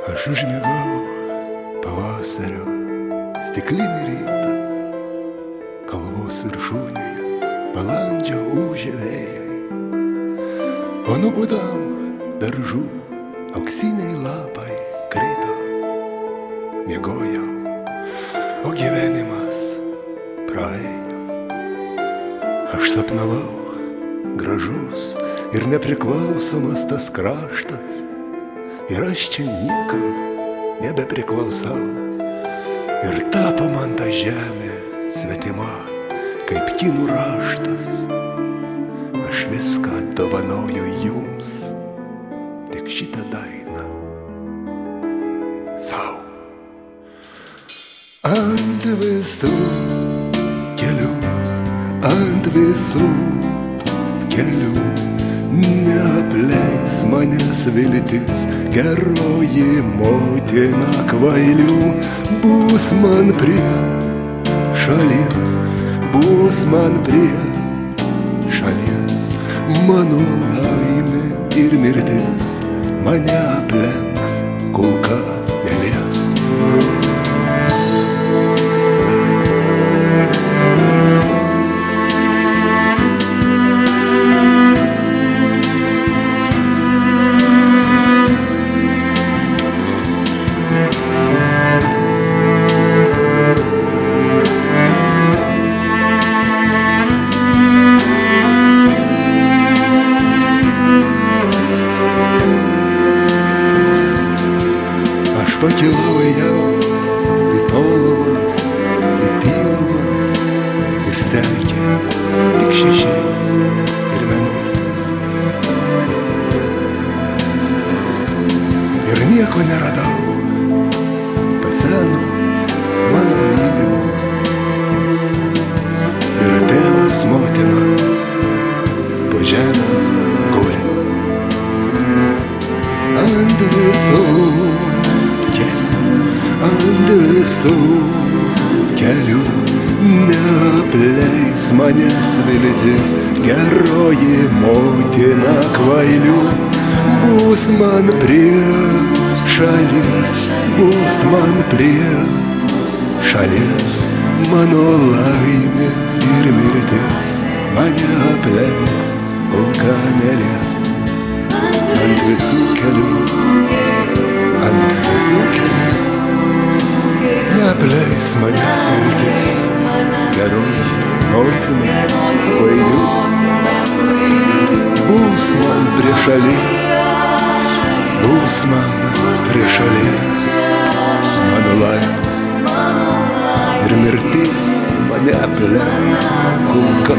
Aš užmigau pavasario stiklinį rytą, kalvos viršūnėje balandžio ūžė vėjai, o nubudau daržų auksiniai lapai krito. Miegojau, o gyvenimas praėjo. Aš sapnavau gražus ir nepriklausomas tas kraštas, ir aš čia niekam nebepriklausau. Ir tapo man ta žemė svetima, kaip kinų raštas. Aš viską dovanoju jums, tik šitą dainą sau. Ant visų kelių, ant visų kelių neapleis manęs viltis, geroji motina kvailių. Bus man prie šalies, bus man prie šalies, mano laimė ir mirtis mane aplenks, kulka nelies. Pakilau jau į tolumas, į tylumas, ir sekė tik šešėlis ir mėnulis. Ir nieko neradau, paseno mano mylimos. Ir tėvas motina po žemę guli. Ant visų kelių neapleis manęs viltis, geroji motina kvailių. Bus man prie šalies, bus man prie šalies, mano laimė ir mirtis mane aplenks, kulka nelies. Ant visų kelių, ant visų kelių neapleis manęs viltis, geroji motina kvailių. Bus man prie šalies, bus man prie šalies, mano laimė ir mirtis mane aplenks, kulka